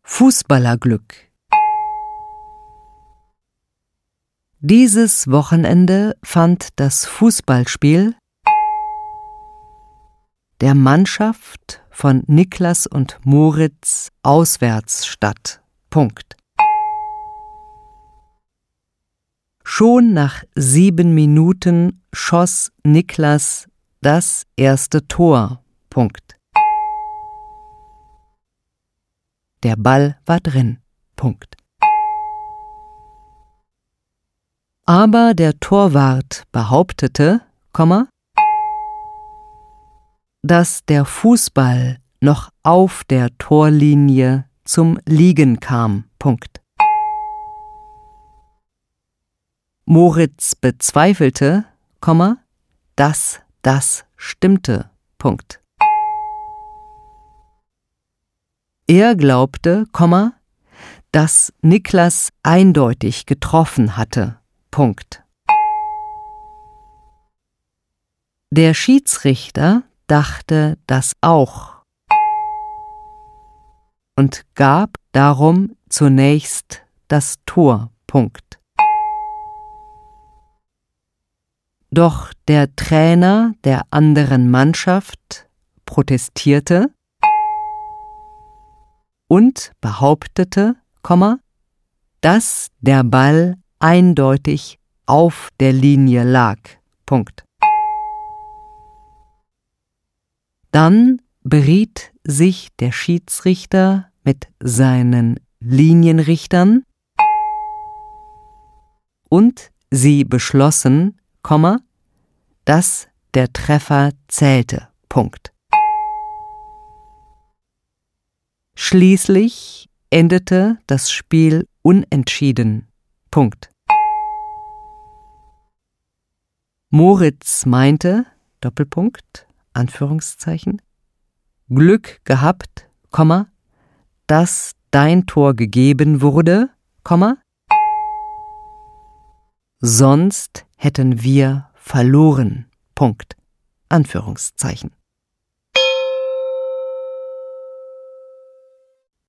Fußballerglück. Dieses Wochenende fand das Fußballspiel der Mannschaft von Niklas und Moritz auswärts statt. Punkt. Schon nach 7 Minuten schoss Niklas das erste Tor. Punkt. Der Ball war drin. Punkt. Aber der Torwart behauptete, dass der Fußball noch auf der Torlinie zum Liegen kam. Punkt. Moritz bezweifelte, dass das stimmte. Punkt. Er glaubte, dass Niklas eindeutig getroffen hatte. Punkt. Der Schiedsrichter dachte das auch und gab darum zunächst das Tor. Punkt. Doch der Trainer der anderen Mannschaft protestierte und behauptete, dass der Ball eindeutig auf der Linie lag. Punkt. Dann beriet sich der Schiedsrichter mit seinen Linienrichtern und sie beschlossen, dass der Treffer zählte. Punkt. Schließlich endete das Spiel unentschieden. Punkt. Moritz meinte, Anführungszeichen, Glück gehabt, dass dein Tor gegeben wurde, sonst hätten wir verloren. Punkt. Anführungszeichen.